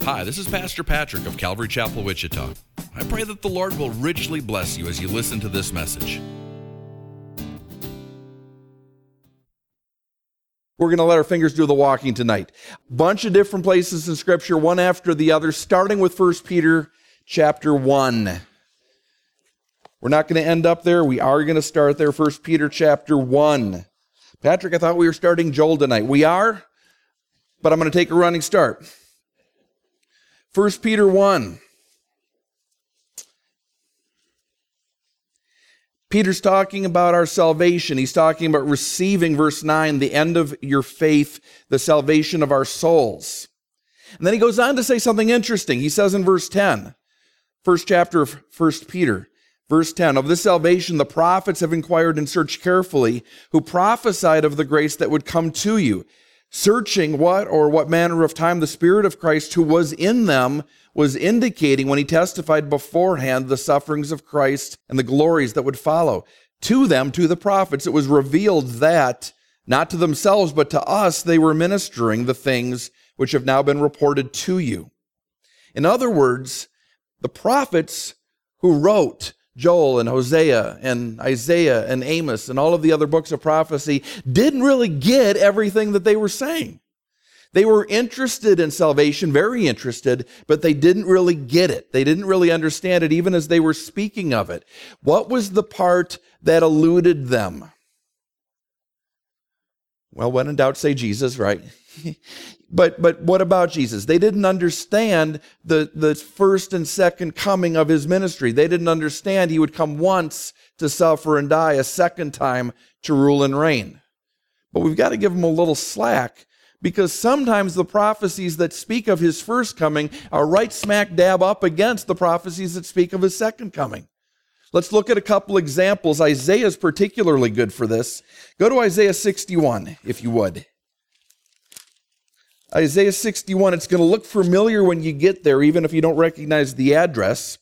Hi, this is Pastor Patrick of Calvary Chapel, Wichita. I pray that the Lord will richly bless you as you listen to this message. We're going to let our fingers do the walking tonight. Bunch of different places in Scripture, one after the other, starting with 1 Peter chapter 1. We're not going to end up there. We are going to start there, 1 Peter chapter 1. Patrick, I thought we were starting Joel tonight. We are, but I'm going to take a running start. 1 Peter 1. Peter's talking about our salvation. He's talking about receiving, verse 9, the end of your faith, the salvation of our souls. And then he goes on to say something interesting. He says in verse 10, first chapter of 1 Peter, verse 10, of this salvation the prophets have inquired and searched carefully, who prophesied of the grace that would come to you, searching what manner of time the Spirit of Christ who was in them was indicating when he testified beforehand the sufferings of Christ and the glories that would follow. To them, to the prophets, it was revealed that, not to themselves, but to us, they were ministering the things which have now been reported to you. In other words, the prophets who wrote Joel and Hosea and Isaiah and Amos and all of the other books of prophecy didn't really get everything that they were saying. They were interested in salvation, very interested, but they didn't really get it. They didn't really understand it, even as they were speaking of it. What was the part that eluded them? Well, when in doubt, say Jesus, right? But what about Jesus? They didn't understand the first and second coming of his ministry. They didn't understand he would come once to suffer and die, a second time to rule and reign. But we've got to give them a little slack, because sometimes the prophecies that speak of his first coming are right smack dab up against the prophecies that speak of his second coming. Let's look at a couple examples. Isaiah is particularly good for this. Go to Isaiah 61, if you would. Isaiah 61, it's going to look familiar when you get there, even if you don't recognize the address.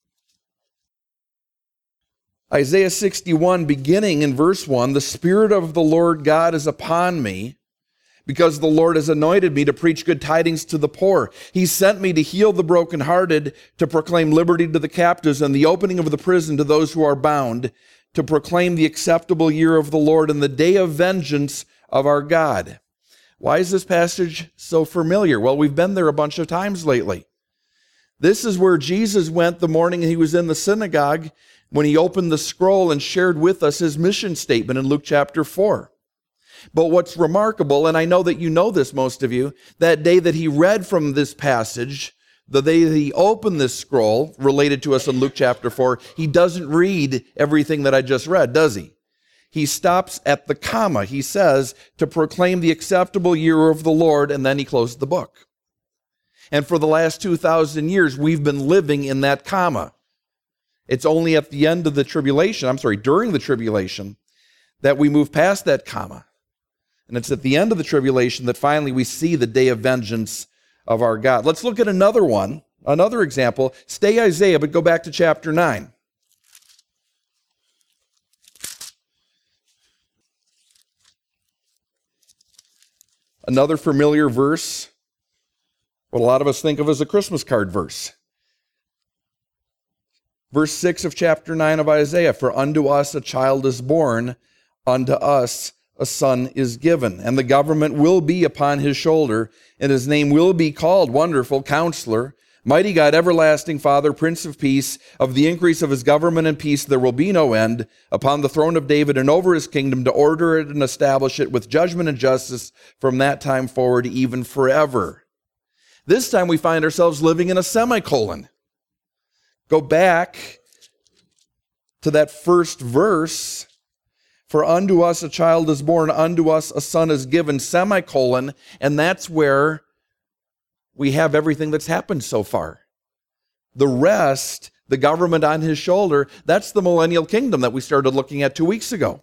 Isaiah 61, beginning in verse 1, the Spirit of the Lord God is upon me, because the Lord has anointed me to preach good tidings to the poor. He sent me to heal the brokenhearted, to proclaim liberty to the captives, and the opening of the prison to those who are bound, to proclaim the acceptable year of the Lord and the day of vengeance of our God. Why is this passage so familiar? Well, we've been there a bunch of times lately. This is where Jesus went the morning he was in the synagogue when he opened the scroll and shared with us his mission statement in Luke chapter 4. But what's remarkable, and I know that you know this, most of you, that day that he read from this passage, the day that he opened this scroll related to us in Luke chapter 4, he doesn't read everything that I just read, does he? He stops at the comma. He says, to proclaim the acceptable year of the Lord, and then he closed the book. And for the last 2,000 years, we've been living in that comma. It's only at the end of the tribulation, during the tribulation, that we move past that comma. And it's at the end of the tribulation that finally we see the day of vengeance of our God. Let's look at another one, another example. Stay Isaiah, but go back to chapter 9. Another familiar verse, what a lot of us think of as a Christmas card verse. Verse 6 of chapter 9 of Isaiah, for unto us a child is born, unto us a son is given, and the government will be upon his shoulder, and his name will be called Wonderful Counselor, Mighty God, Everlasting Father, Prince of Peace. Of the increase of his government and peace there will be no end, upon the throne of David and over his kingdom, to order it and establish it with judgment and justice from that time forward, even forever. This time we find ourselves living in a semicolon. Go back to that first verse. For unto us a child is born, unto us a son is given, semicolon, and that's where we have everything that's happened so far. The rest, the government on his shoulder, that's the millennial kingdom that we started looking at 2 weeks ago.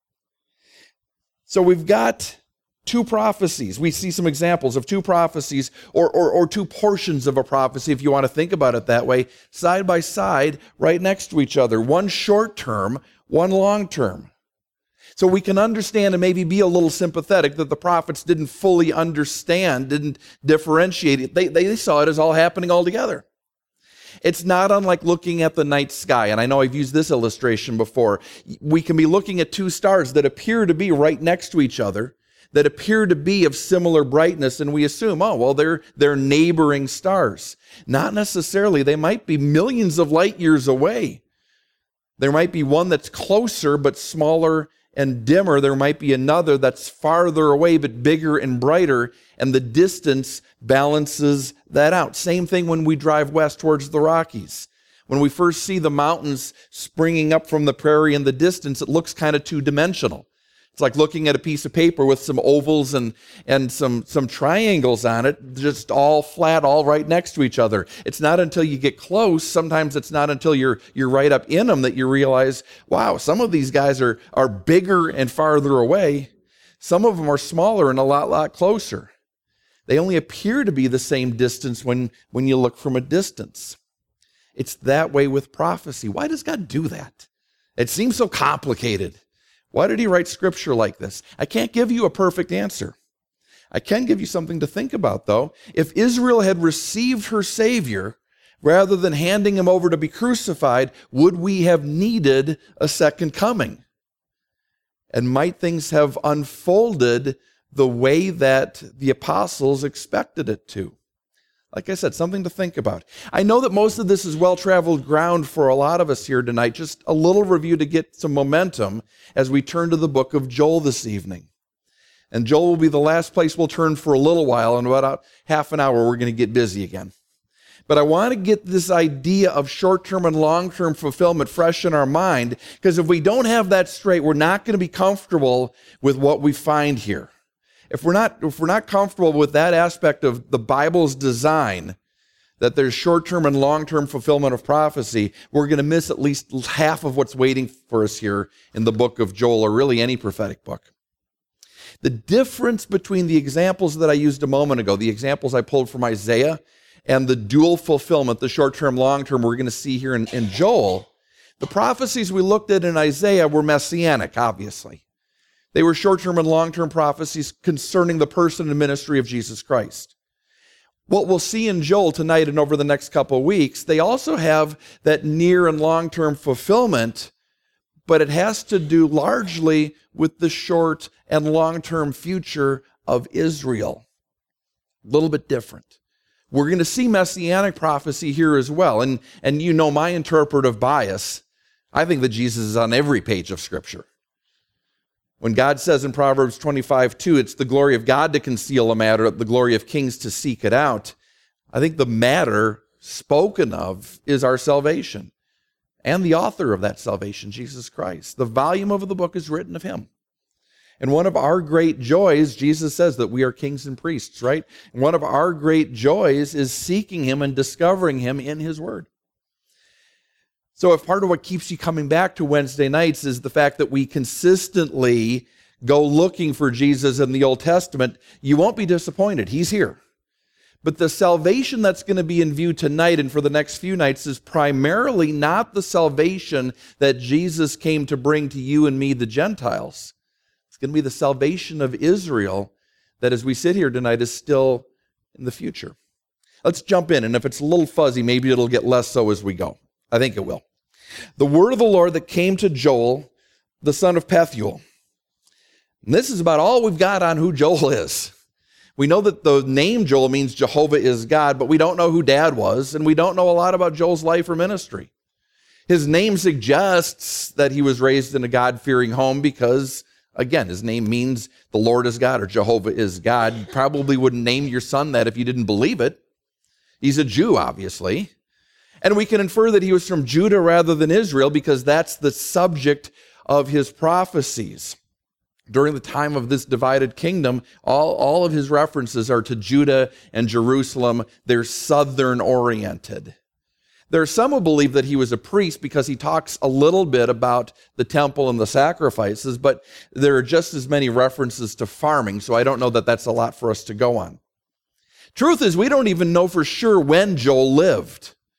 So we've got two prophecies. We see some examples of two prophecies or two portions of a prophecy, if you want to think about it that way, side by side, right next to each other. One short term, one long term. So we can understand and maybe be a little sympathetic that the prophets didn't fully understand, didn't differentiate it. They saw it as all happening all together. It's not unlike looking at the night sky, and I know I've used this illustration before. We can be looking at two stars that appear to be right next to each other, that appear to be of similar brightness, and we assume, oh, well, they're neighboring stars. Not necessarily. They might be millions of light years away. There might be one that's closer but smaller and dimmer. There might be another that's farther away but bigger and brighter, and the distance balances that out. Same thing when we drive west towards the Rockies. When we first see the mountains springing up from the prairie in the distance, it looks kind of two-dimensional. It's like looking at a piece of paper with some ovals and some triangles on it, just all flat, all right next to each other. It's not until you get close, sometimes it's not until you're right up in them that you realize, wow, some of these guys are bigger and farther away. Some of them are smaller and a lot closer. They only appear to be the same distance when you look from a distance. It's that way with prophecy. Why does God do that? It seems so complicated. Why did he write scripture like this? I can't give you a perfect answer. I can give you something to think about, though. If Israel had received her Savior rather than handing him over to be crucified, would we have needed a second coming? And might things have unfolded the way that the apostles expected it to? Like I said, something to think about. I know that most of this is well-traveled ground for a lot of us here tonight. Just a little review to get some momentum as we turn to the book of Joel this evening. And Joel will be the last place we'll turn for a little while. In about half an hour, we're going to get busy again. But I want to get this idea of short-term and long-term fulfillment fresh in our mind, because if we don't have that straight, we're not going to be comfortable with what we find here. If we're not comfortable with that aspect of the Bible's design, that there's short-term and long-term fulfillment of prophecy, we're going to miss at least half of what's waiting for us here in the book of Joel, or really any prophetic book. The difference between the examples that I used a moment ago, the examples I pulled from Isaiah, and the dual fulfillment, the short-term, long-term, we're going to see here in Joel, the prophecies we looked at in Isaiah were messianic, obviously. They were short-term and long-term prophecies concerning the person and ministry of Jesus Christ. What we'll see in Joel tonight and over the next couple of weeks, they also have that near and long-term fulfillment, but it has to do largely with the short and long-term future of Israel. A little bit different. We're going to see messianic prophecy here as well. And you know my interpretive bias. I think that Jesus is on every page of Scripture. When God says in Proverbs 25:2, it's the glory of God to conceal a matter, the glory of kings to seek it out. I think the matter spoken of is our salvation and the author of that salvation, Jesus Christ. The volume of the book is written of him. And one of our great joys, Jesus says that we are kings and priests, right? And one of our great joys is seeking him and discovering him in his word. So if part of what keeps you coming back to Wednesday nights is the fact that we consistently go looking for Jesus in the Old Testament, you won't be disappointed. He's here. But the salvation that's going to be in view tonight and for the next few nights is primarily not the salvation that Jesus came to bring to you and me, the Gentiles. It's going to be the salvation of Israel that as we sit here tonight is still in the future. Let's jump in, and if it's a little fuzzy, maybe it'll get less so as we go. I think it will. The word of the Lord that came to Joel, the son of Pethuel. And this is about all we've got on who Joel is. We know that the name Joel means Jehovah is God, but we don't know who Dad was, and we don't know a lot about Joel's life or ministry. His name suggests that he was raised in a God-fearing home because, again, his name means the Lord is God or Jehovah is God. You probably wouldn't name your son that if you didn't believe it. He's a Jew, obviously. And we can infer that he was from Judah rather than Israel because that's the subject of his prophecies. During the time of this divided kingdom, all of his references are to Judah and Jerusalem. They're southern oriented. There are some who believe that he was a priest because he talks a little bit about the temple and the sacrifices, but there are just as many references to farming, so I don't know that that's a lot for us to go on. Truth is, we don't even know for sure when Joel lived.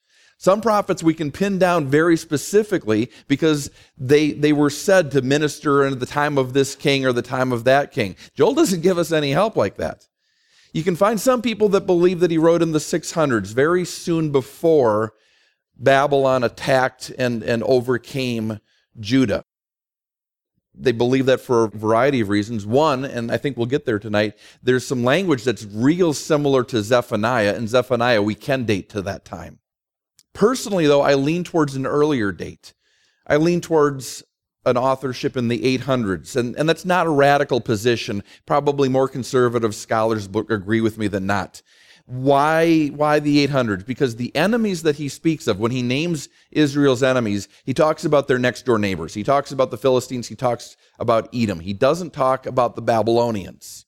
Some prophets we can pin down very specifically because they were said to minister in the time of this king or the time of that king. Joel doesn't give us any help like that. You can find some people that believe that he wrote in the 600s, very soon before Babylon attacked and overcame Judah. They believe that for a variety of reasons. One, and I think we'll get there tonight, there's some language that's real similar to Zephaniah, and Zephaniah we can date to that time. Personally, though, I lean towards an earlier date. I lean towards an authorship in the 800s, and that's not a radical position. Probably more conservative scholars agree with me than not. Why the 800s? Because the enemies that he speaks of, when he names Israel's enemies, he talks about their next door neighbors. He talks about the Philistines. He talks about Edom. He doesn't talk about the Babylonians.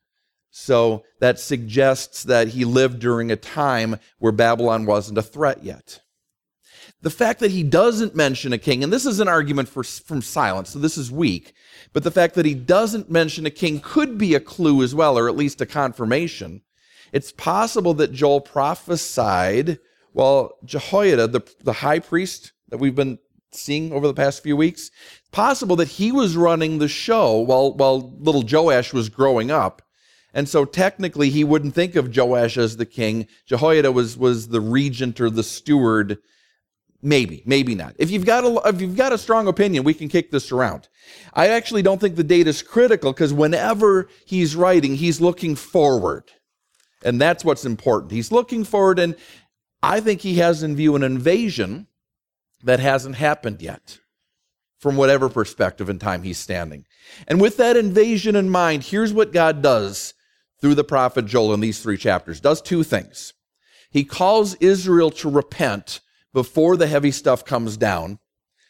So that suggests that he lived during a time where Babylon wasn't a threat yet. The fact that he doesn't mention a king, and this is an argument from silence, so this is weak, but the fact that he doesn't mention a king could be a clue as well, or at least a confirmation. It's possible that Joel prophesied while Jehoiada, the high priest that we've been seeing over the past few weeks, it's possible that he was running the show while little Joash was growing up. And so technically he wouldn't think of Joash as the king. Jehoiada was the regent or the steward. Maybe not. If you've got a strong opinion, we can kick this around. I actually don't think the date is critical because whenever he's writing, he's looking forward. And that's what's important. He's looking forward, and I think he has in view an invasion that hasn't happened yet from whatever perspective in time he's standing. And with that invasion in mind, here's what God does through the prophet Joel in these 3 chapters. Does 2 things. He calls Israel to repent before the heavy stuff comes down,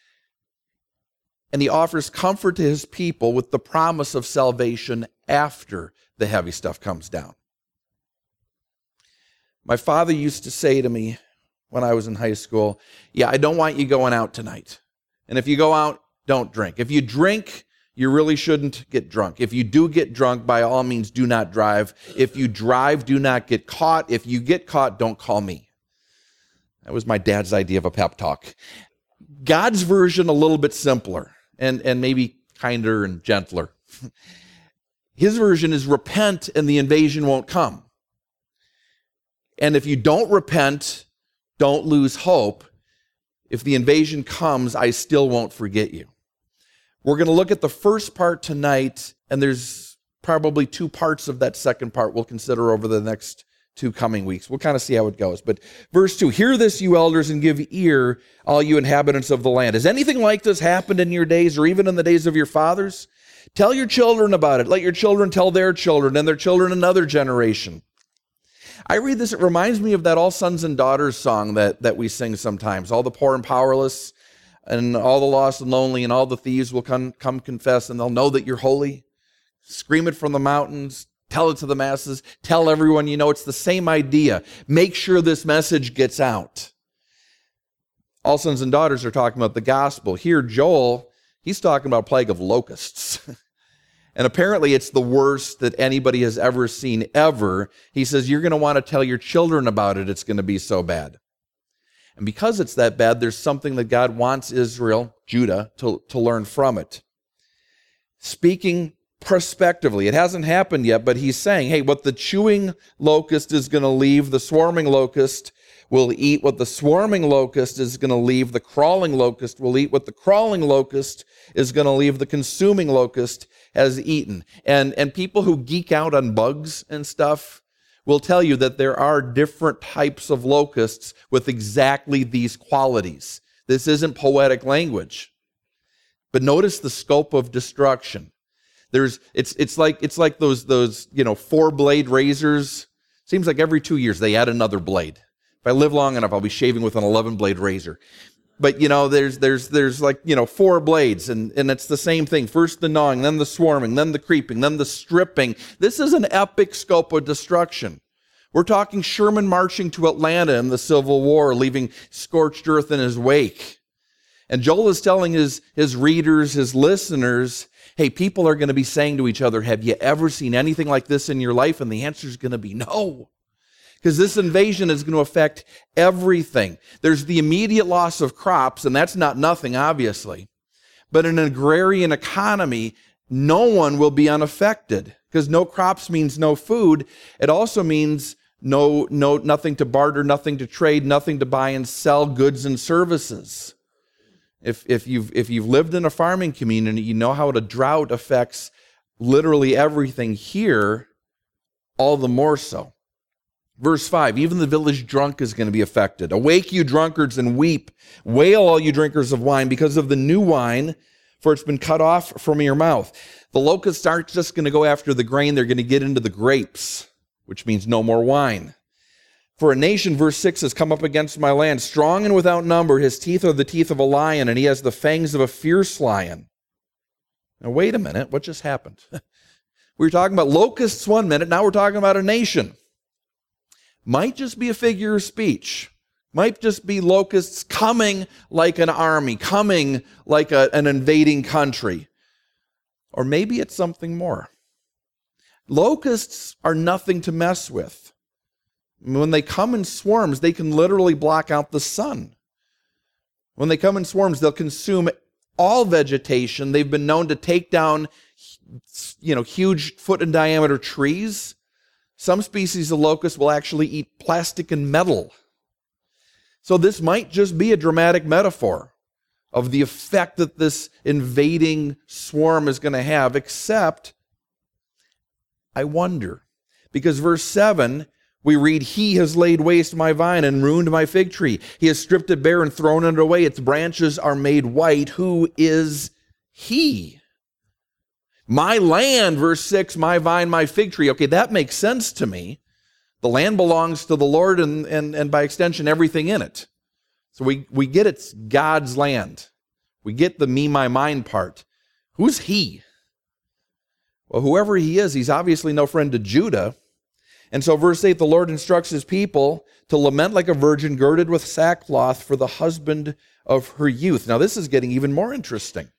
and he offers comfort to his people with the promise of salvation after the heavy stuff comes down. My father used to say to me when I was in high school, I don't want you going out tonight. And if you go out, don't drink. If you drink, you really shouldn't get drunk. If you do get drunk, by all means, do not drive. If you drive, do not get caught. If you get caught, don't call me. That was my dad's idea of a pep talk. God's version, a little bit simpler and maybe kinder and gentler. His version is repent and the invasion won't come. And if you don't repent, don't lose hope. If the invasion comes, I still won't forget you. We're going to look at the first part tonight, and there's probably 2 parts of that second part we'll consider over the next 2 coming weeks. We'll kind of see how it goes. But verse 2, hear this, you elders, and give ear, all you inhabitants of the land. Has anything like this happened in your days or even in the days of your fathers? Tell your children about it. Let your children tell their children and their children another generation. I read this, it reminds me of that All Sons and Daughters song that we sing sometimes. All the poor and powerless and all the lost and lonely and all the thieves will come confess, and they'll know that you're holy. Scream it from the mountains. Tell it to the masses. Tell everyone you know. It's the same idea. Make sure this message gets out. All sons and daughters are talking about the gospel. Here, Joel, he's talking about a plague of locusts. And apparently it's the worst that anybody has ever seen, ever. He says, you're going to want to tell your children about it. It's going to be so bad. And because it's that bad, there's something that God wants Israel, Judah, to learn from it. Speaking prospectively. It hasn't happened yet, but he's saying, hey, what the chewing locust is going to leave, the swarming locust will eat. What the swarming locust is going to leave, the crawling locust will eat. What the crawling locust is going to leave, the consuming locust has eaten. And people who geek out on bugs and stuff will tell you that there are different types of locusts with exactly these qualities. This isn't poetic language. But notice the scope of destruction. It's like those 4-blade razors. Seems like every 2 years they add another blade. If I live long enough, I'll be shaving with an 11-blade razor. But there's 4 blades, and it's the same thing. First the gnawing, then the swarming, then the creeping, then the stripping. This is an epic scope of destruction. We're talking Sherman marching to Atlanta in the Civil War, leaving scorched earth in his wake. And Joel is telling his readers, his listeners, hey, people are going to be saying to each other, have you ever seen anything like this in your life? And the answer is going to be no. because this invasion is going to affect everything. There's the immediate loss of crops, and that's not nothing, obviously. But in an agrarian economy, no one will be unaffected, because no crops means no food. It also means nothing to barter, nothing to trade, nothing to buy and sell goods and services. If you've lived in a farming community, you know how a drought affects literally everything here, all the more so. Verse 5, even the village drunk is going to be affected. Awake, you drunkards, and weep. Wail, all you drinkers of wine, because of the new wine, for it's been cut off from your mouth. The locusts aren't just going to go after the grain, they're going to get into the grapes, which means no more wine. For a nation, verse 6, has come up against my land, strong and without number. His teeth are the teeth of a lion, and he has the fangs of a fierce lion. Now, wait a minute. What just happened? We were talking about locusts 1 minute. Now we're talking about a nation. Might just be a figure of speech. Might just be locusts coming like an army, coming like an invading country. Or maybe it's something more. Locusts are nothing to mess with. When they come in swarms, they can literally block out the sun. When they come in swarms, they'll consume all vegetation. They've been known to take down, huge foot in diameter trees. Some species of locust will actually eat plastic and metal. So this might just be a dramatic metaphor of the effect that this invading swarm is going to have, except, I wonder, because verse 7, we read, he has laid waste my vine and ruined my fig tree. He has stripped it bare and thrown it away. Its branches are made white. Who is he? My land, verse 6, my vine, my fig tree. Okay, that makes sense to me. The land belongs to the Lord and by extension, everything in it. So we get it's God's land. We get the me, my, mine part. Who's he? Well, whoever he is, he's obviously no friend to Judah. And so verse 8, the Lord instructs his people to lament like a virgin girded with sackcloth for the husband of her youth. Now this is getting even more interesting.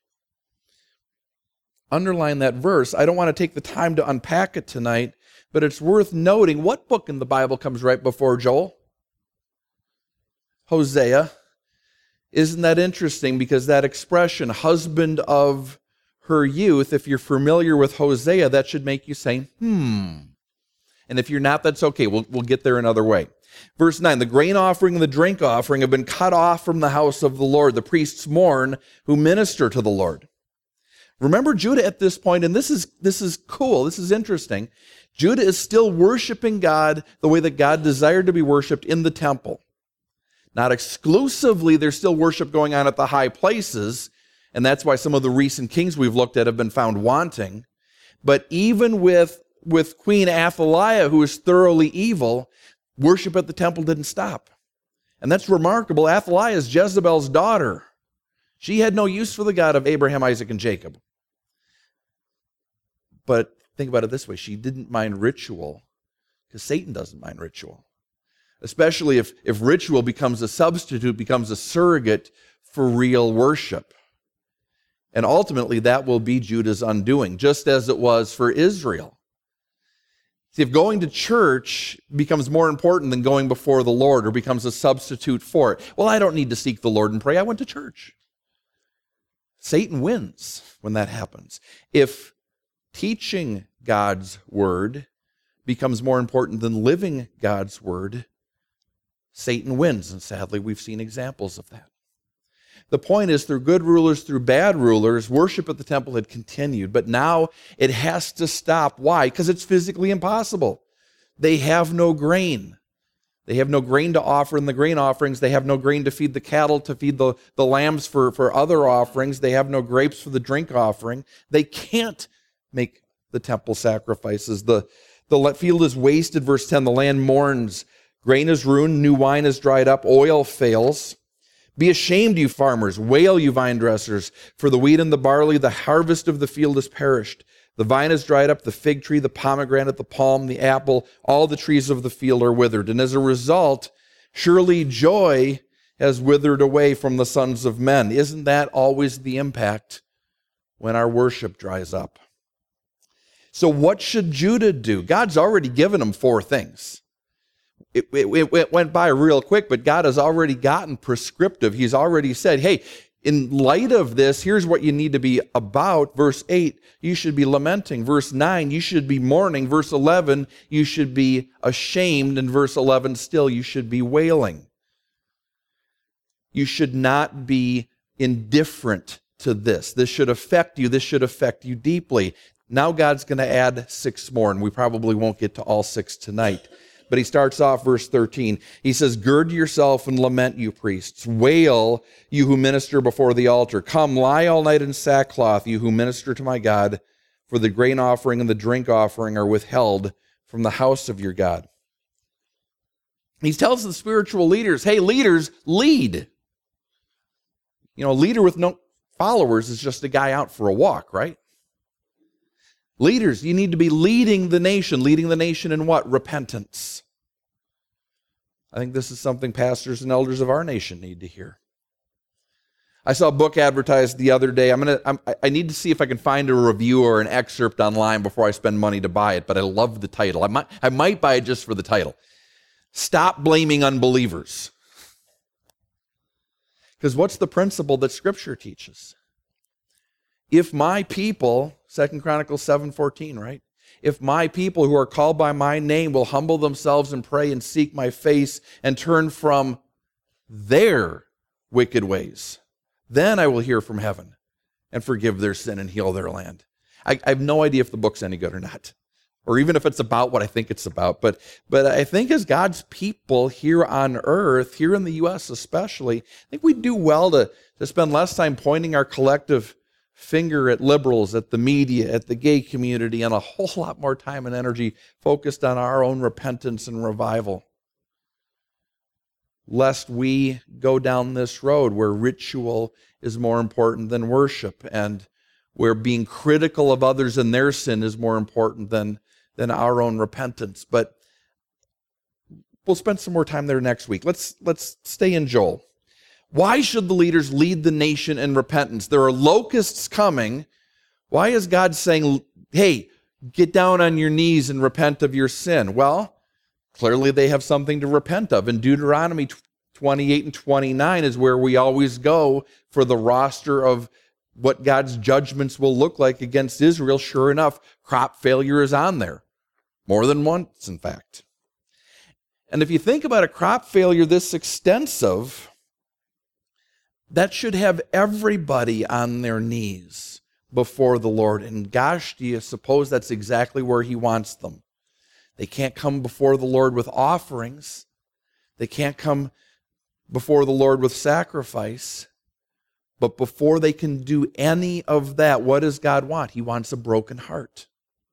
Underline that verse. I don't want to take the time to unpack it tonight, but it's worth noting what book in the Bible comes right before Joel? Hosea. Isn't that interesting? Because that expression, husband of her youth, if you're familiar with Hosea, that should make you say, And if you're not, that's okay. We'll get there another way. Verse 9, the grain offering and the drink offering have been cut off from the house of the Lord. The priests mourn who minister to the Lord. Remember Judah at this point, and this is cool, this is interesting. Judah is still worshiping God the way that God desired to be worshiped in the temple. Not exclusively, there's still worship going on at the high places, and that's why some of the recent kings we've looked at have been found wanting. But even with Queen Athaliah, who is thoroughly evil, worship at the temple didn't stop. And that's remarkable. Athaliah is Jezebel's daughter. She had no use for the God of Abraham, Isaac, and Jacob. But think about it this way. She didn't mind ritual because Satan doesn't mind ritual. Especially if ritual becomes a substitute, becomes a surrogate for real worship. And ultimately, that will be Judah's undoing, just as it was for Israel. See, if going to church becomes more important than going before the Lord or becomes a substitute for it, well, I don't need to seek the Lord and pray. I went to church. Satan wins when that happens. If teaching God's word becomes more important than living God's word, Satan wins. And sadly, we've seen examples of that. The point is, through good rulers, through bad rulers, worship at the temple had continued, but now it has to stop. Why? Because it's physically impossible. They have no grain. They have no grain to offer in the grain offerings. They have no grain to feed the cattle, to feed the lambs for other offerings. They have no grapes for the drink offering. They can't make the temple sacrifices. The field is wasted, verse 10. The land mourns. Grain is ruined. New wine is dried up. Oil fails. Be ashamed, you farmers. Wail, you vine dressers. For the wheat and the barley, the harvest of the field is perished. The vine is dried up, the fig tree, the pomegranate, the palm, the apple, all the trees of the field are withered. And as a result, surely joy has withered away from the sons of men. Isn't that always the impact when our worship dries up? So what should Judah do? God's already given them 4 things. it went by real quick, but God has already gotten prescriptive. He's already said, hey, in light of this, here's what you need to be about. Verse 8, you should be lamenting. Verse 9, you should be mourning. Verse 11, you should be ashamed. And verse 11, still, you should be wailing. You should not be indifferent to this. This should affect you. This should affect you deeply. Now God's going to add 6 more, and we probably won't get to all 6 tonight. But he starts off verse 13. He says, gird yourself and lament, you priests. Wail, you who minister before the altar. Come, lie all night in sackcloth, you who minister to my God, for the grain offering and the drink offering are withheld from the house of your God. He tells the spiritual leaders, hey, leaders, lead. You know, a leader with no followers is just a guy out for a walk, right? Leaders, you need to be leading the nation. Leading the nation in what? Repentance. I think this is something pastors and elders of our nation need to hear. I saw a book advertised the other day. I need to see if I can find a review or an excerpt online before I spend money to buy it, but I love the title. I might buy it just for the title. Stop blaming unbelievers. Because what's the principle that Scripture teaches? If my people, 2 Chronicles 7:14, right? If my people who are called by my name will humble themselves and pray and seek my face and turn from their wicked ways, then I will hear from heaven and forgive their sin and heal their land. I have no idea if the book's any good or not, or even if it's about what I think it's about. But I think as God's people here on earth, here in the U.S. especially, I think we do well to spend less time pointing our collective finger at liberals, at the media, at the gay community, and a whole lot more time and energy focused on our own repentance and revival. Lest we go down this road where ritual is more important than worship, and where being critical of others and their sin is more important than our own repentance. But we'll spend some more time there next week. Let's stay in Joel. Why should the leaders lead the nation in repentance? There are locusts coming. Why is God saying, hey, get down on your knees and repent of your sin? Well, clearly they have something to repent of. In Deuteronomy 28 and 29 is where we always go for the roster of what God's judgments will look like against Israel. Sure enough, crop failure is on there. More than once, in fact. And if you think about a crop failure this extensive, that should have everybody on their knees before the Lord. And gosh, do you suppose that's exactly where he wants them? They can't come before the Lord with offerings. They can't come before the Lord with sacrifice. But before they can do any of that, what does God want? He wants a broken heart.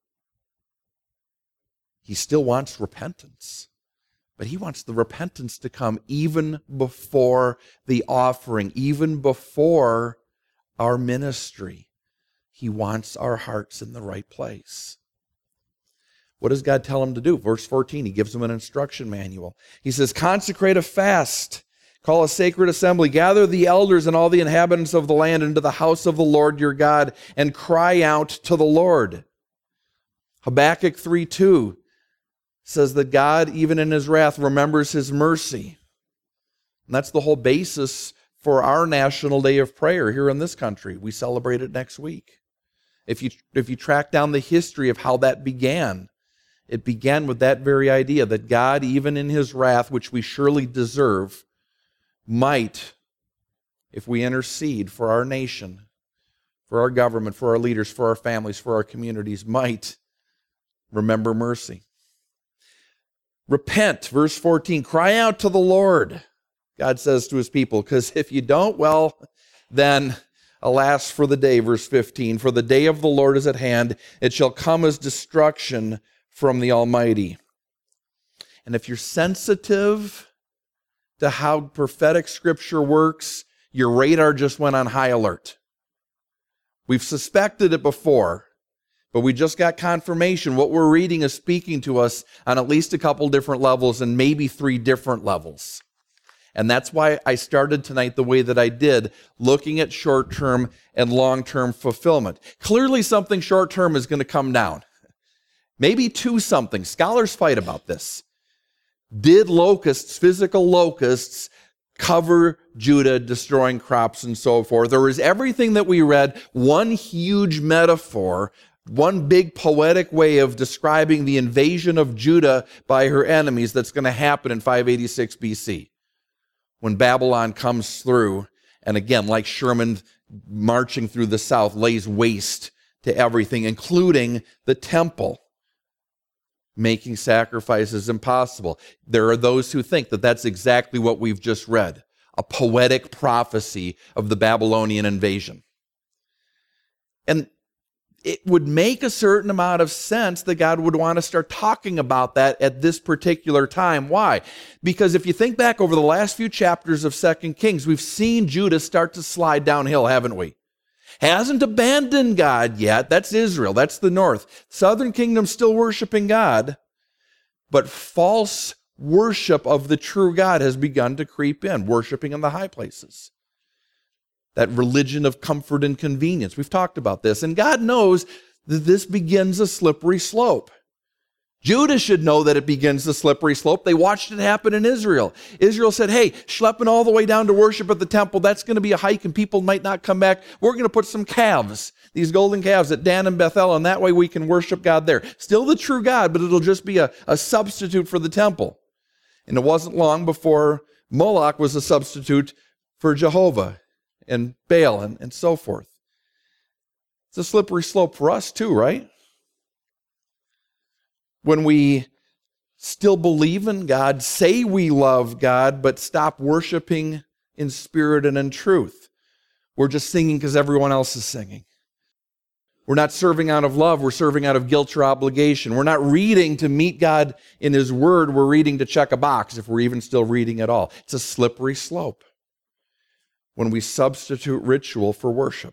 He still wants repentance. But he wants the repentance to come even before the offering, even before our ministry. He wants our hearts in the right place. What does God tell him to do? Verse 14, he gives them an instruction manual. He says, consecrate a fast, call a sacred assembly, gather the elders and all the inhabitants of the land into the house of the Lord your God, and cry out to the Lord. Habakkuk 3:2 says that God, even in his wrath, remembers his mercy. And that's the whole basis for our National Day of Prayer here in this country. We celebrate it next week. If you track down the history of how that began, it began with that very idea that God, even in his wrath, which we surely deserve, might, if we intercede for our nation, for our government, for our leaders, for our families, for our communities, might remember mercy. Repent, verse 14, cry out to the Lord, God says to his people, because if you don't, well, then alas for the day, verse 15, for the day of the Lord is at hand, it shall come as destruction from the Almighty. And if you're sensitive to how prophetic scripture works, your radar just went on high alert. We've suspected it before, but we just got confirmation. What we're reading is speaking to us on at least a couple different levels and maybe 3 different levels. And that's why I started tonight the way that I did, looking at short-term and long-term fulfillment. Clearly something short-term is going to come down. Maybe 2 something. Scholars fight about this. Did locusts, physical locusts, cover Judah, destroying crops and so forth? Or is everything that we read one huge metaphor, one big poetic way of describing the invasion of Judah by her enemies that's going to happen in 586 BC when Babylon comes through and again, like Sherman marching through the south, lays waste to everything, including the temple, making sacrifices impossible. There are those who think that that's exactly what we've just read, a poetic prophecy of the Babylonian invasion. And it would make a certain amount of sense that God would want to start talking about that at this particular time. Why? Because if you think back over the last few chapters of 2 Kings, we've seen Judah start to slide downhill, haven't we? Hasn't abandoned God yet. That's Israel. That's the north. Southern kingdom still worshiping God, but false worship of the true God has begun to creep in, worshiping in the high places. That religion of comfort and convenience. We've talked about this. And God knows that this begins a slippery slope. Judah should know that it begins the slippery slope. They watched it happen in Israel. Israel said, hey, schlepping all the way down to worship at the temple, that's going to be a hike and people might not come back. We're going to put some calves, these golden calves at Dan and Bethel, and that way we can worship God there. Still the true God, but it'll just be a substitute for the temple. And it wasn't long before Moloch was a substitute for Jehovah and Baal and so forth. It's a slippery slope for us too, right? When we still believe in God, say we love God, but stop worshiping in spirit and in truth. We're just singing because everyone else is singing. We're not serving out of love, we're serving out of guilt or obligation. We're not reading to meet God in His Word, we're reading to check a box, if we're even still reading at all. It's a slippery slope when we substitute ritual for worship.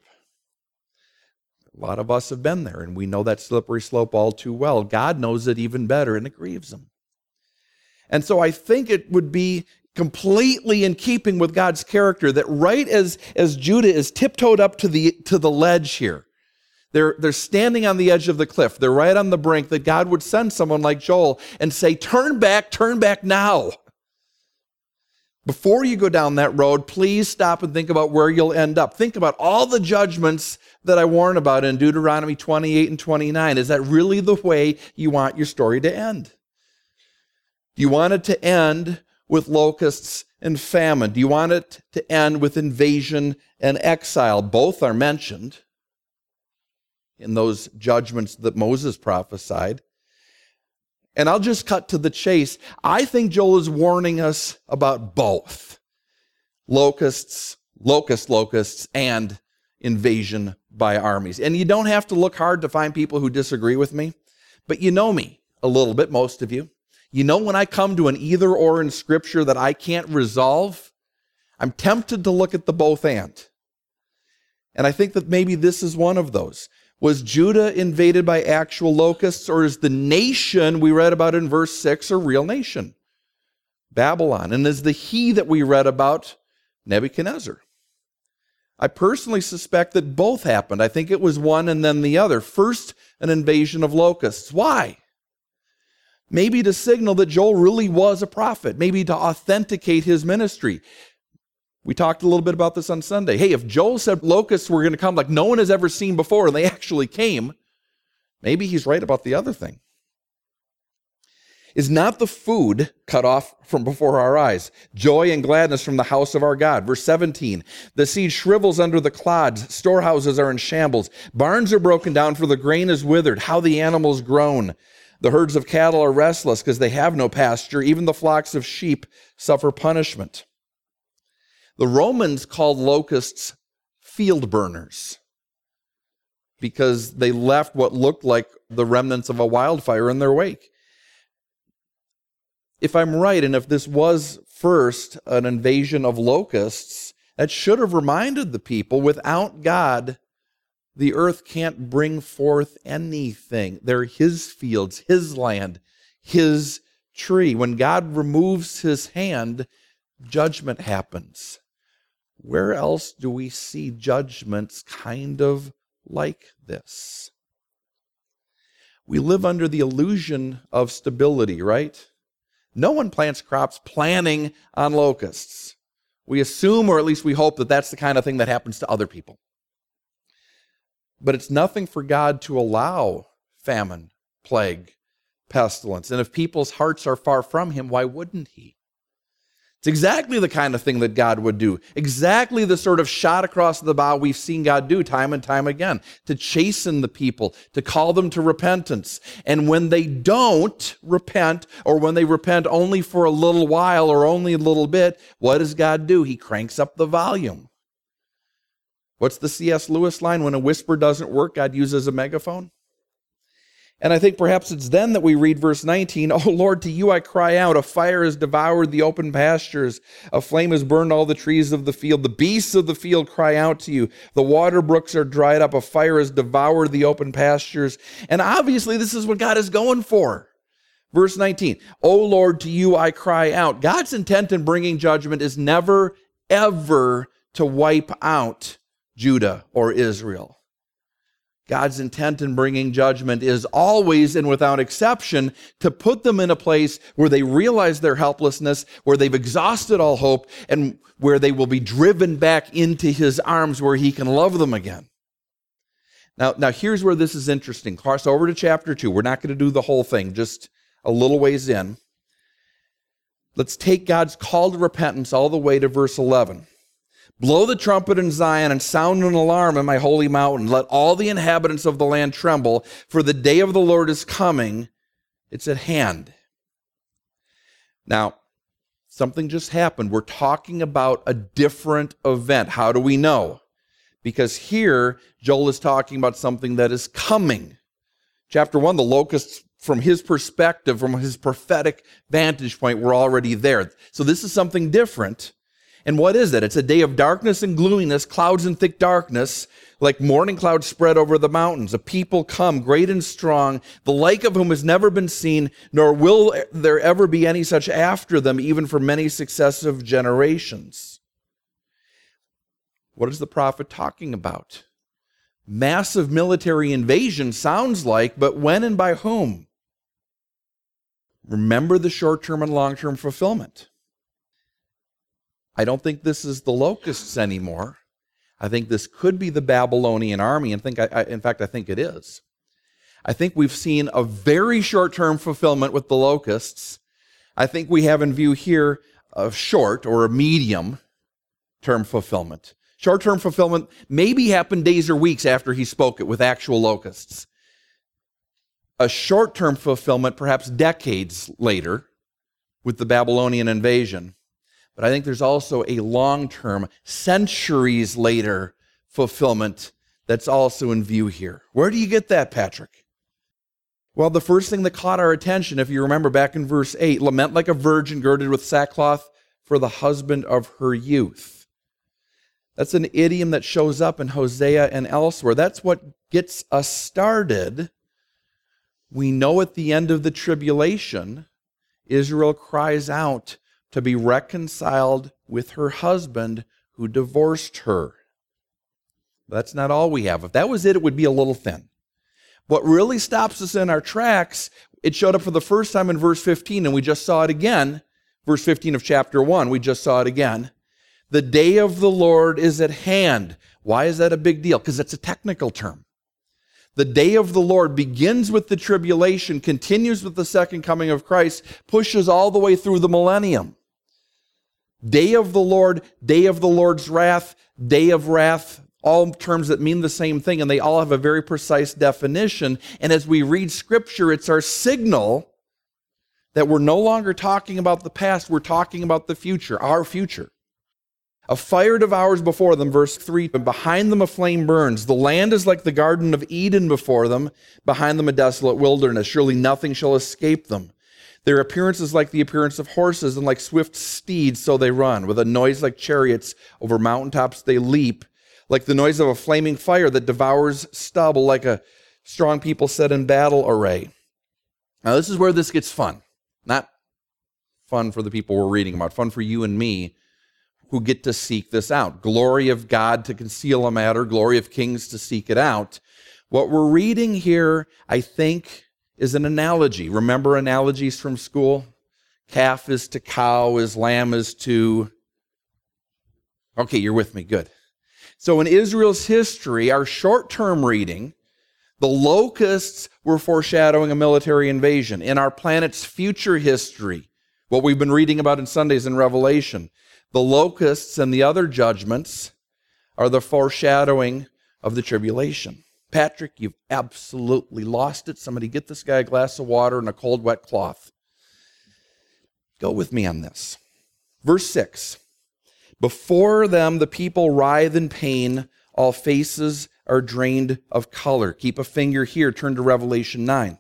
A lot of us have been there, and we know that slippery slope all too well. God knows it even better, and it grieves Him. And so I think it would be completely in keeping with God's character that right as Judah is tiptoed up to the ledge here, they're standing on the edge of the cliff, they're right on the brink, that God would send someone like Joel and say, turn back now. Before you go down that road, please stop and think about where you'll end up. Think about all the judgments that I warn about in Deuteronomy 28 and 29. Is that really the way you want your story to end? Do you want it to end with locusts and famine? Do you want it to end with invasion and exile? Both are mentioned in those judgments that Moses prophesied. And I'll just cut to the chase. I think Joel is warning us about both. Locusts, and invasion by armies. And you don't have to look hard to find people who disagree with me, but you know me a little bit, most of you. You know when I come to an either or in Scripture that I can't resolve, I'm tempted to look at the both and. And I think that maybe this is one of those. Was Judah invaded by actual locusts, or is the nation we read about in verse 6 a real nation? Babylon. And is the he that we read about Nebuchadnezzar? I personally suspect that both happened. I think it was one and then the other. First, an invasion of locusts. Why? Maybe to signal that Joel really was a prophet. Maybe to authenticate his ministry. We talked a little bit about this on Sunday. Hey, if Joel said locusts were going to come like no one has ever seen before, and they actually came, maybe he's right about the other thing. Is not the food cut off from before our eyes, joy and gladness from the house of our God? Verse 17, the seed shrivels under the clods, storehouses are in shambles, barns are broken down, for the grain is withered, how the animals groan. The herds of cattle are restless because they have no pasture, even the flocks of sheep suffer punishment. The Romans called locusts field burners because they left what looked like the remnants of a wildfire in their wake. If I'm right, and if this was first an invasion of locusts, that should have reminded the people, without God, the earth can't bring forth anything. They're His fields, His land, His tree. When God removes His hand, judgment happens. Where else do we see judgments kind of like this? We live under the illusion of stability, right? No one plants crops planning on locusts. We assume, or at least we hope, that that's the kind of thing that happens to other people. But it's nothing for God to allow famine, plague, pestilence. And if people's hearts are far from him, why wouldn't he? It's exactly the kind of thing that God would do. Exactly the sort of shot across the bow we've seen God do time and time again. To chasten the people, to call them to repentance. And when they don't repent, or when they repent only for a little while or only a little bit, what does God do? He cranks up the volume. What's the C.S. Lewis line? When a whisper doesn't work, God uses a megaphone. And I think perhaps it's then that we read verse 19, "O Lord, to you I cry out. A fire has devoured the open pastures. A flame has burned all the trees of the field. The beasts of the field cry out to you. The water brooks are dried up. A fire has devoured the open pastures." And obviously this is what God is going for. Verse 19, "O Lord, to you I cry out." God's intent in bringing judgment is never, ever to wipe out Judah or Israel. God's intent in bringing judgment is always and without exception to put them in a place where they realize their helplessness, where they've exhausted all hope, and where they will be driven back into his arms where he can love them again. Now here's where this is interesting. Cross over to chapter 2. We're not going to do the whole thing, just a little ways in. Let's take God's call to repentance all the way to verse 11. "Blow the trumpet in Zion and sound an alarm in my holy mountain. Let all the inhabitants of the land tremble, for the day of the Lord is coming. It's at hand." Now, something just happened. We're talking about a different event. How do we know? Because here, Joel is talking about something that is coming. Chapter 1, the locusts, from his perspective, from his prophetic vantage point, were already there. So this is something different. And what is it? It's a day of darkness and gloominess, clouds and thick darkness, like morning clouds spread over the mountains. A people come, great and strong, the like of whom has never been seen, nor will there ever be any such after them, even for many successive generations. What is the prophet talking about? Massive military invasion sounds like, but when and by whom? Remember the short-term and long-term fulfillment. I don't think this is the locusts anymore. I think this could be the Babylonian army. In fact, I think it is. I think we've seen a very short-term fulfillment with the locusts. I think we have in view here a short or a medium-term fulfillment. Short-term fulfillment maybe happened days or weeks after he spoke it with actual locusts. A short-term fulfillment perhaps decades later with the Babylonian invasion. But I think there's also a long-term, centuries later fulfillment that's also in view here. Where do you get that, Patrick? Well, the first thing that caught our attention, if you remember back in verse 8, "Lament like a virgin girded with sackcloth for the husband of her youth." That's an idiom that shows up in Hosea and elsewhere. That's what gets us started. We know at the end of the tribulation, Israel cries out to be reconciled with her husband who divorced her. That's not all we have. If that was it, it would be a little thin. What really stops us in our tracks, it showed up for the first time in verse 15, and we just saw it again. Verse 15 of chapter 1, we just saw it again. "The day of the Lord is at hand." Why is that a big deal? Because it's a technical term. The day of the Lord begins with the tribulation, continues with the second coming of Christ, pushes all the way through the millennium. Day of the Lord, day of the Lord's wrath, day of wrath, all terms that mean the same thing, and they all have a very precise definition. And as we read Scripture, it's our signal that we're no longer talking about the past, we're talking about the future, our future. "A fire devours before them," verse 3, "and behind them a flame burns. The land is like the Garden of Eden before them, behind them a desolate wilderness. Surely nothing shall escape them. Their appearance is like the appearance of horses, and like swift steeds, so they run. With a noise like chariots, over mountaintops they leap, like the noise of a flaming fire that devours stubble, like a strong people set in battle array." Now this is where this gets fun. Not fun for the people we're reading about, fun for you and me who get to seek this out. Glory of God to conceal a matter, glory of kings to seek it out. What we're reading here, I think, is an analogy. Remember analogies from school? calf is to cow, as lamb is to... Okay, you're with me, good. So in Israel's history, our short-term reading, the locusts were foreshadowing a military invasion. In our planet's future history, what we've been reading about in Sundays in Revelation, the locusts and the other judgments are the foreshadowing of the tribulation. Patrick, you've absolutely lost it. Somebody get this guy a glass of water and a cold, wet cloth. Go with me on this. Verse 6. Before them the people writhe in pain, all faces are drained of color. Keep a finger here, turn to Revelation 9.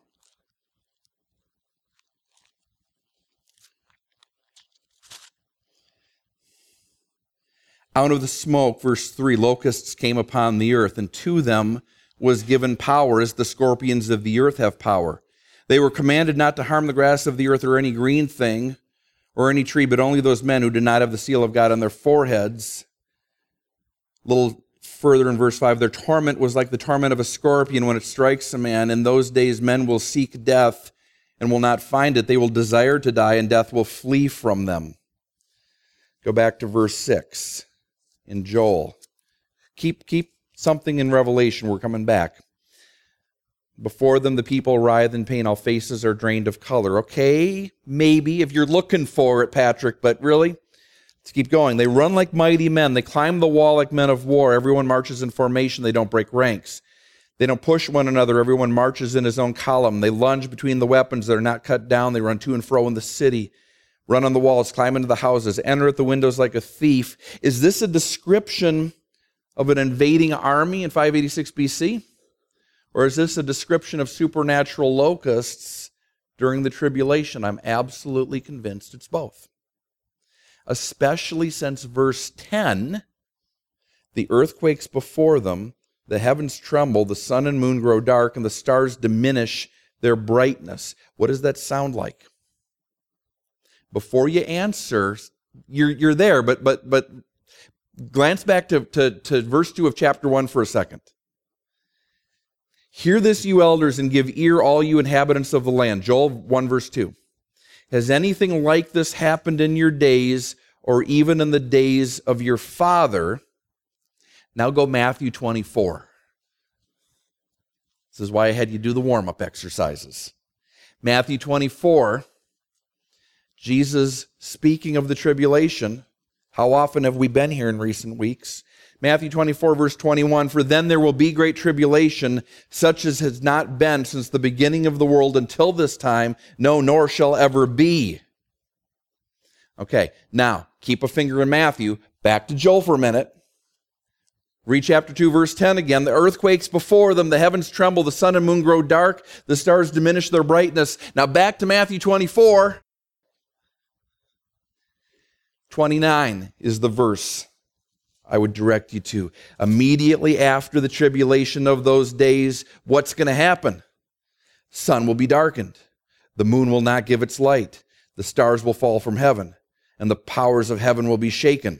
Out of the smoke, verse 3, locusts came upon the earth, and to them was given power, as the scorpions of the earth have power. They were commanded not to harm the grass of the earth or any green thing or any tree, but only those men who did not have the seal of God on their foreheads. A little further in verse 5, their torment was like the torment of a scorpion when it strikes a man. In those days men will seek death and will not find it. They will desire to die, and death will flee from them. Go back to verse 6 in Joel. Keep something in Revelation. We're coming back. Before them, the people writhe in pain. All faces are drained of color. Okay, maybe, if you're looking for it, Patrick, but really, let's keep going. They run like mighty men. They climb the wall like men of war. Everyone marches in formation. They don't break ranks. They don't push one another. Everyone marches in his own column. They lunge between the weapons that are not cut down. They run to and fro in the city, run on the walls, climb into the houses, enter at the windows like a thief. Is this a description of an invading army in 586 BC? Or is this a description of supernatural locusts during the tribulation? I'm absolutely convinced it's both. Especially since verse 10, the earth quakes before them, the heavens tremble, the sun and moon grow dark, and the stars diminish their brightness. What does that sound like? Before you answer, you're there, but glance back to verse 2 of chapter 1 for a second. Hear this, you elders, and give ear, all you inhabitants of the land. Joel 1, verse 2. Has anything like this happened in your days, or even in the days of your father? Now go Matthew 24. This is why I had you do the warm-up exercises. Matthew 24, Jesus speaking of the tribulation. How often have we been here in recent weeks? Matthew 24, verse 21, for then there will be great tribulation, such as has not been since the beginning of the world until this time, no, nor shall ever be. Okay, now, keep a finger in Matthew. Back to Joel for a minute. Read chapter 2, verse 10 again. The earth quakes before them, the heavens tremble, the sun and moon grow dark, the stars diminish their brightness. Now back to Matthew 24. 29 is the verse I would direct you to. Immediately after the tribulation of those days, what's going to happen? Sun will be darkened. The moon will not give its light. The stars will fall from heaven, and the powers of heaven will be shaken.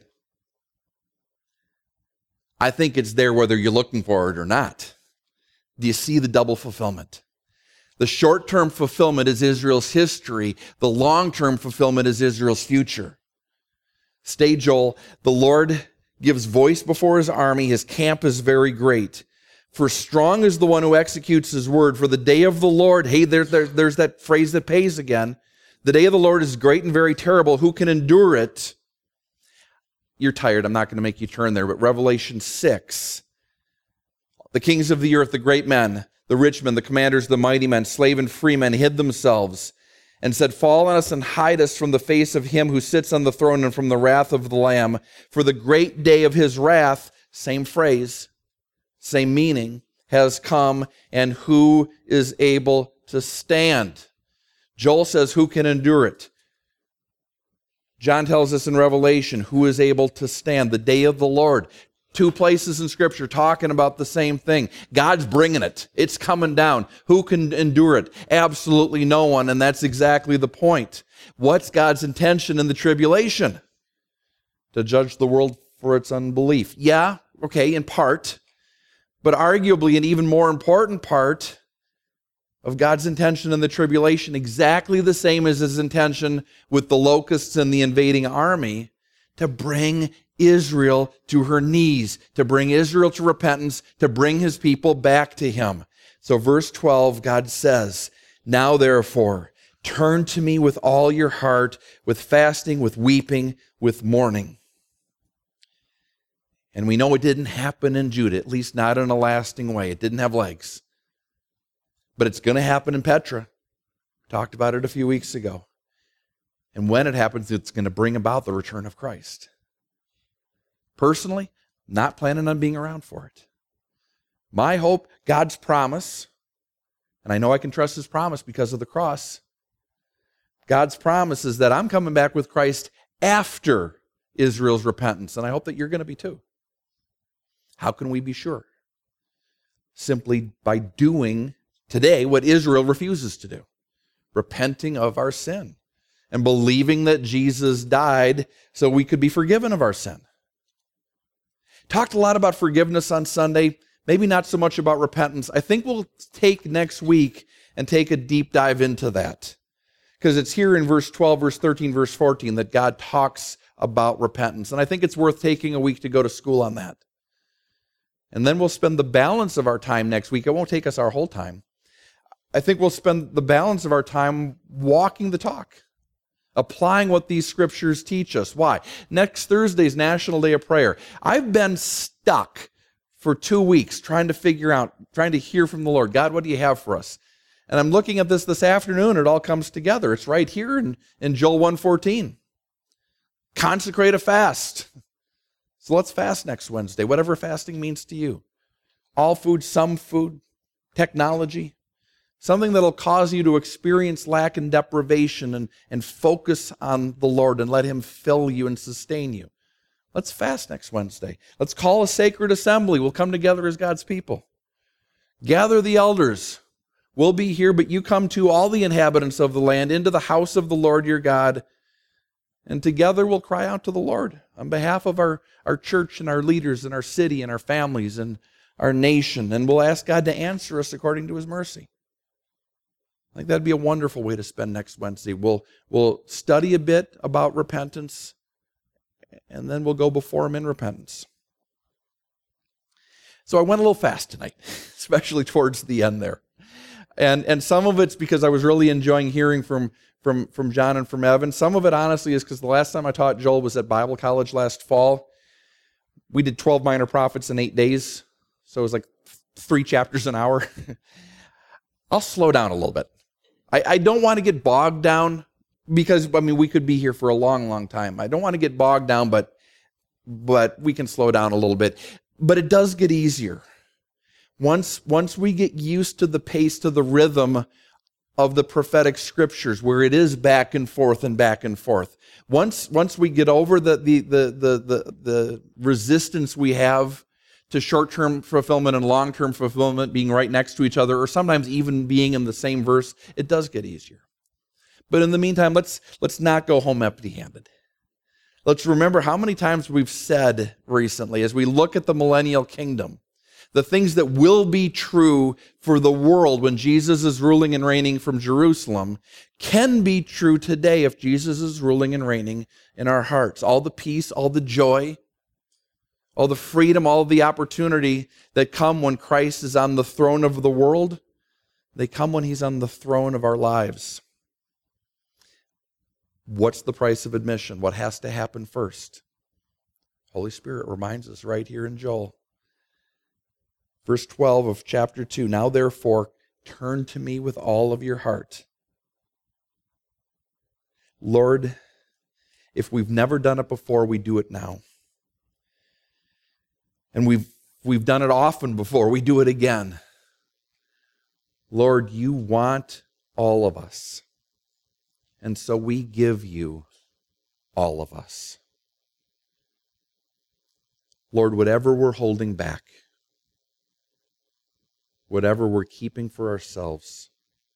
I think it's there whether you're looking for it or not. Do you see the double fulfillment? The short-term fulfillment is Israel's history. The long-term fulfillment is Israel's future. Stay, Joel. The Lord gives voice before his army. His camp is very great. For strong is the one who executes his word. For the day of the Lord, hey, there's that phrase that pays again. The day of the Lord is great and very terrible. Who can endure it? You're tired. I'm not going to make you turn there, but Revelation 6. The kings of the earth, the great men, the rich men, the commanders, the mighty men, slave and free men hid themselves and said, fall on us and hide us from the face of him who sits on the throne and from the wrath of the Lamb. For the great day of his wrath, same phrase, same meaning, has come, and who is able to stand? Joel says, who can endure it? John tells us in Revelation, who is able to stand? The day of the Lord. Two places in Scripture talking about the same thing. God's bringing it. It's coming down. Who can endure it? Absolutely no one, and that's exactly the point. What's God's intention in the tribulation? To judge the world for its unbelief. Yeah, okay, in part, but arguably an even more important part, of God's intention in the tribulation, exactly the same as his intention with the locusts and the invading army, to bring Israel to her knees, to bring Israel to repentance, to bring his people back to him. So verse 12, God says, "Now therefore, turn to me with all your heart, with fasting, with weeping, with mourning." And we know it didn't happen in Judah, at least not in a lasting way. It didn't have legs. But it's going to happen in Petra. Talked about it a few weeks ago. And when it happens, it's going to bring about the return of Christ. Personally, not planning on being around for it. My hope, God's promise, and I know I can trust his promise because of the cross. God's promise is that I'm coming back with Christ after Israel's repentance, and I hope that you're going to be too. How can we be sure? Simply by doing today what Israel refuses to do. Repenting of our sin and believing that Jesus died so we could be forgiven of our sin. Talked a lot about forgiveness on Sunday, maybe not so much about repentance. I think we'll take next week and take a deep dive into that. Because it's here in verse 12, verse 13, verse 14 that God talks about repentance. And I think it's worth taking a week to go to school on that. And then we'll spend the balance of our time next week. It won't take us our whole time. I think we'll spend the balance of our time walking the talk, applying what these scriptures teach us. Why? Next Thursday's National Day of Prayer. I've been stuck for 2 weeks trying to hear from the Lord. God, what do you have for us? And I'm looking at this afternoon. It all comes together. It's right here in Joel 1:14. Consecrate a fast. So let's fast next Wednesday, whatever fasting means to you. All food, some food, technology, something that'll cause you to experience lack and deprivation and focus on the Lord and let him fill you and sustain you. Let's fast next Wednesday. Let's call a sacred assembly. We'll come together as God's people. Gather the elders. We'll be here, but you come to all the inhabitants of the land into the house of the Lord your God, and together we'll cry out to the Lord on behalf of our church and our leaders and our city and our families and our nation, and we'll ask God to answer us according to his mercy. I think that'd be a wonderful way to spend next Wednesday. We'll study a bit about repentance, and then we'll go before him in repentance. So I went a little fast tonight, especially towards the end there. And some of it's because I was really enjoying hearing from John and from Evan. Some of it, honestly, is because the last time I taught Joel was at Bible college last fall. We did 12 minor prophets in 8 days, so it was like 3 chapters an hour. I'll slow down a little bit. I don't want to get bogged down because, we could be here for a long, long time. I don't want to get bogged down, but we can slow down a little bit. But it does get easier. Once we get used to the pace, to the rhythm of the prophetic scriptures, where it is back and forth and back and forth. Once we get over the resistance we have to short-term fulfillment and long-term fulfillment being right next to each other, or sometimes even being in the same verse, it does get easier. But in the meantime, let's not go home empty-handed. Let's remember how many times we've said recently, as we look at the millennial kingdom, the things that will be true for the world when Jesus is ruling and reigning from Jerusalem can be true today if Jesus is ruling and reigning in our hearts. All the peace, all the joy, all the freedom, all the opportunity that come when Christ is on the throne of the world, they come when he's on the throne of our lives. What's the price of admission? What has to happen first? Holy Spirit reminds us right here in Joel. Verse 12 of chapter 2, "Now therefore, turn to me with all of your heart." Lord, if we've never done it before, we do it now. And we've done it often before, we do it again. Lord, you want all of us. And so we give you all of us. Lord, whatever we're holding back, whatever we're keeping for ourselves,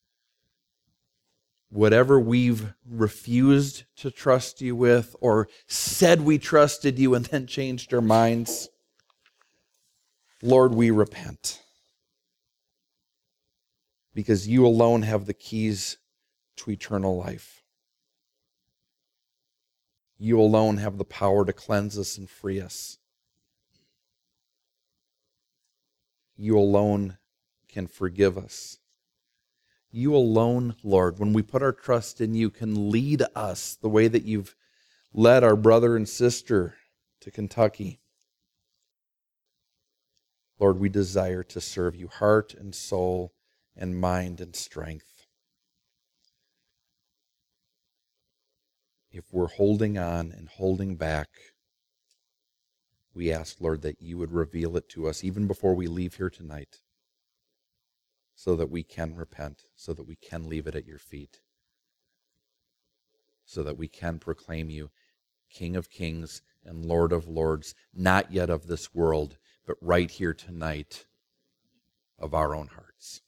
whatever we've refused to trust you with or said we trusted you and then changed our minds, Lord, we repent. because you alone have the keys to eternal life. You alone have the power to cleanse us and free us. You alone can forgive us. You alone, Lord, when we put our trust in you, can lead us the way that you've led our brother and sister to Kentucky. Lord, we desire to serve you, heart and soul and mind and strength. If we're holding on and holding back, we ask, Lord, that you would reveal it to us even before we leave here tonight, so that we can repent, so that we can leave it at your feet, so that we can proclaim you King of Kings and Lord of Lords, not yet of this world, but right here tonight of our own hearts.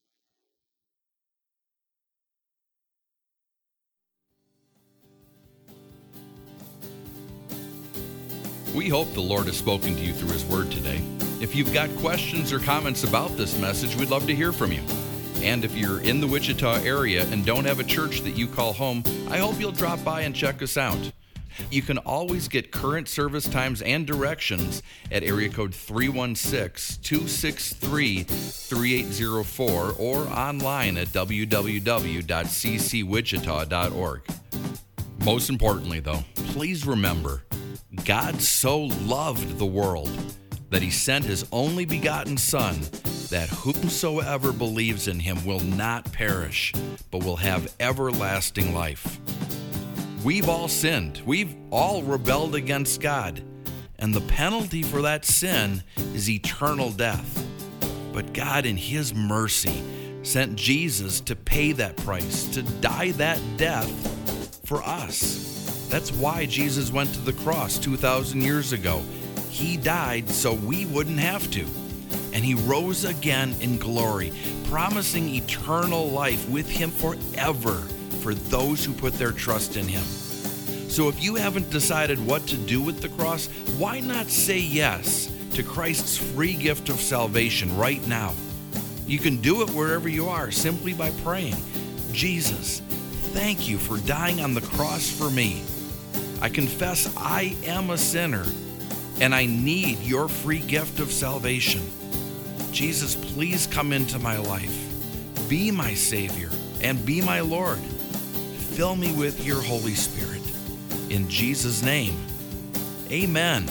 We hope the Lord has spoken to you through His Word today. If you've got questions or comments about this message, we'd love to hear from you. And if you're in the Wichita area and don't have a church that you call home, I hope you'll drop by and check us out. You can always get current service times and directions at area code 316-263-3804 or online at www.ccwichita.org. Most importantly, though, please remember, God so loved the world that He sent His only begotten Son, that whomsoever believes in Him will not perish, but will have everlasting life. We've all sinned. We've all rebelled against God. And the penalty for that sin is eternal death. But God, in His mercy, sent Jesus to pay that price, to die that death for us. That's why Jesus went to the cross 2,000 years ago. He died so we wouldn't have to. And He rose again in glory, promising eternal life with Him forever for those who put their trust in Him. So if you haven't decided what to do with the cross, why not say yes to Christ's free gift of salvation right now? You can do it wherever you are simply by praying, Jesus, thank you for dying on the cross for me. I confess I am a sinner and I need your free gift of salvation. Jesus, please come into my life. Be my Savior and be my Lord. Fill me with your Holy Spirit. In Jesus' name, amen.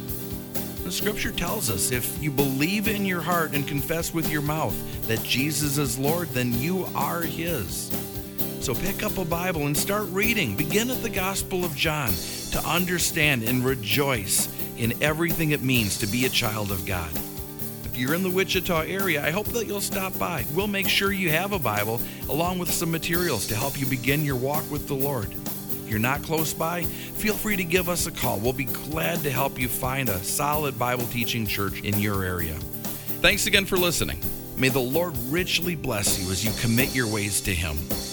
The Scripture tells us if you believe in your heart and confess with your mouth that Jesus is Lord, then you are His. So pick up a Bible and start reading. Begin at the Gospel of John to understand and rejoice in everything it means to be a child of God. If you're in the Wichita area, I hope that you'll stop by. We'll make sure you have a Bible along with some materials to help you begin your walk with the Lord. If you're not close by, feel free to give us a call. We'll be glad to help you find a solid Bible teaching church in your area. Thanks again for listening. May the Lord richly bless you as you commit your ways to Him.